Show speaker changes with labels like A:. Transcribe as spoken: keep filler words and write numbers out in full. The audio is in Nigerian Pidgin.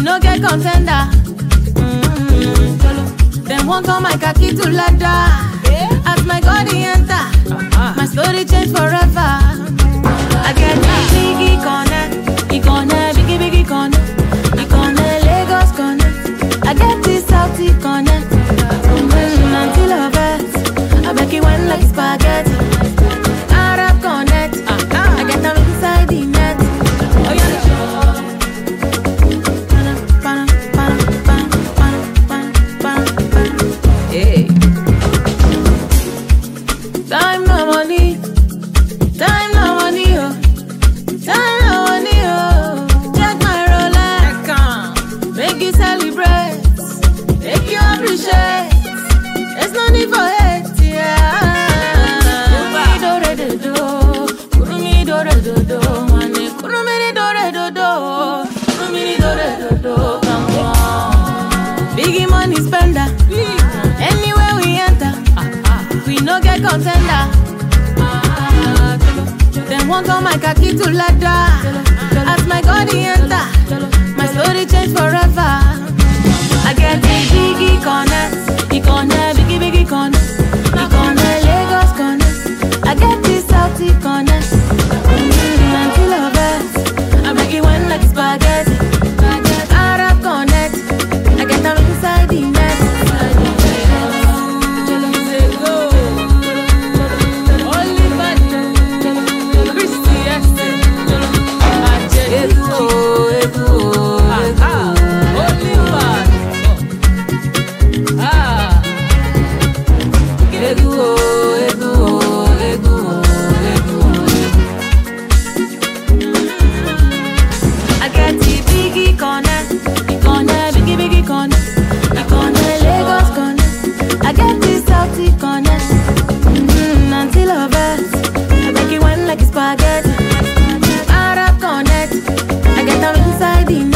A: no get contender. Mm-hmm. Them won't call my khaki to ladder. As my God he enter, my story change forever. I get the biggie corner, he corner, biggie biggie corner, he corner, Lagos corner. I get this Southie corner, mm-hmm. Until I bet, I make it went like spaghetti. Arab connect, I get them inside the net. Oh yeah. Hey. Time no money, time no money, oh. Time no money, oh. Check my Rolex, make you celebrate, make you appreciate. There's no need for hate, yeah. Kurumi dore do do, kurumi dore do do, mane kurumi dore do do, kurumi dore do do, come on. Biggie money spender, anywhere we enter, we no get contender. Them won't call my khaki to ladder. As my God he enter, my story change forever. I get the biggie corner, he corner, biggie biggie corner, he corner, Lagos corner. I get this Southie corner, mm-hmm. Until I bet, I make it went like spaghetti. Arab connect, I get them inside the net. I get the biggie corner, the corner, biggie biggie corner, the corner, Lagos corner. I get this Southie corner, mm-hmm. Until I bet, I make it went like spaghetti. Arab connect, I get them inside the